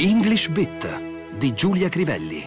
English Bit di Giulia Crivelli.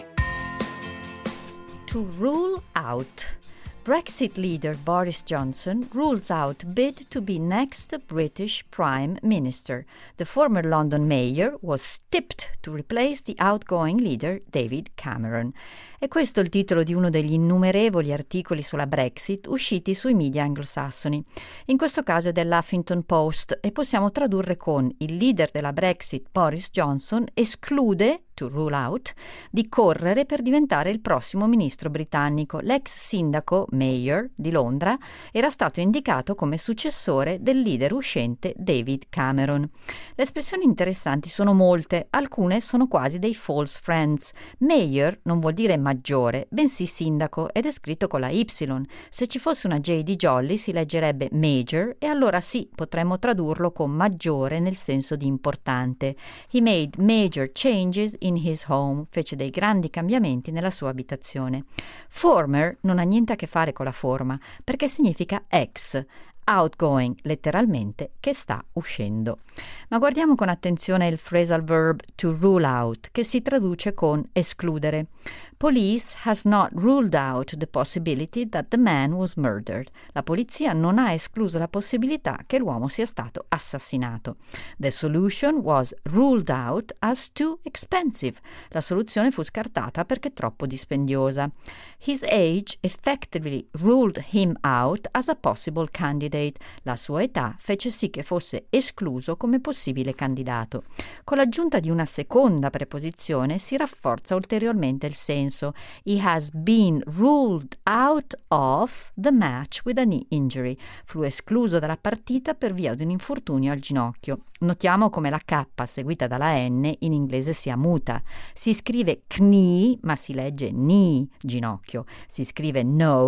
To rule out. Brexit leader Boris Johnson rules out bid to be next British Prime Minister. The former London mayor was tipped to replace the outgoing leader David Cameron. E questo è il titolo di uno degli innumerevoli articoli sulla Brexit usciti sui media anglosassoni. In questo caso è dell'Huffington Post e possiamo tradurre con: il leader della Brexit, Boris Johnson, esclude, to rule out, di correre per diventare il prossimo ministro britannico. L'ex sindaco, mayor, di Londra era stato indicato come successore del leader uscente David Cameron. Le espressioni interessanti sono molte, alcune sono quasi dei false friends. Mayor non vuol dire maggiore, bensì sindaco, ed è scritto con la Y. Se ci fosse una J di Jolly si leggerebbe major e allora sì, potremmo tradurlo con maggiore nel senso di importante. He made major changes in his home, fece dei grandi cambiamenti nella sua abitazione. Former non ha niente a che fare con la forma, perché significa ex. Outgoing, letteralmente, che sta uscendo. Ma guardiamo con attenzione il phrasal verb to rule out, che si traduce con escludere. Police has not ruled out the possibility that the man was murdered. La polizia non ha escluso la possibilità che l'uomo sia stato assassinato. The solution was ruled out as too expensive. La soluzione fu scartata perché troppo dispendiosa. His age effectively ruled him out as a possible candidate. La sua età fece sì che fosse escluso come possibile candidato. Con l'aggiunta di una seconda preposizione si rafforza ulteriormente il senso. He has been ruled out of the match with a knee injury. Fu escluso dalla partita per via di un infortunio al ginocchio. Notiamo come la K seguita dalla N in inglese sia muta. Si scrive knee, ma si legge knee, ginocchio. Si scrive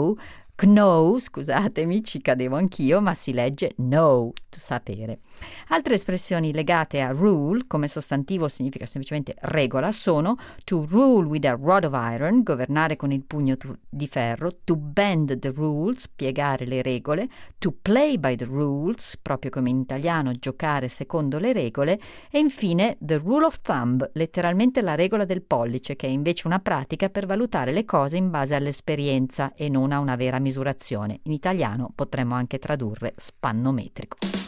know, scusatemi, ci cadevo anch'io, ma si legge know, sapere. Altre espressioni legate a rule, come sostantivo significa semplicemente regola, sono to rule with a rod of iron, governare con il pugno di ferro, to bend the rules, piegare le regole, to play by the rules, proprio come in italiano giocare secondo le regole, e infine the rule of thumb, letteralmente la regola del pollice, che è invece una pratica per valutare le cose in base all'esperienza e non a una vera misurazione. In italiano potremmo anche tradurre spannometrico.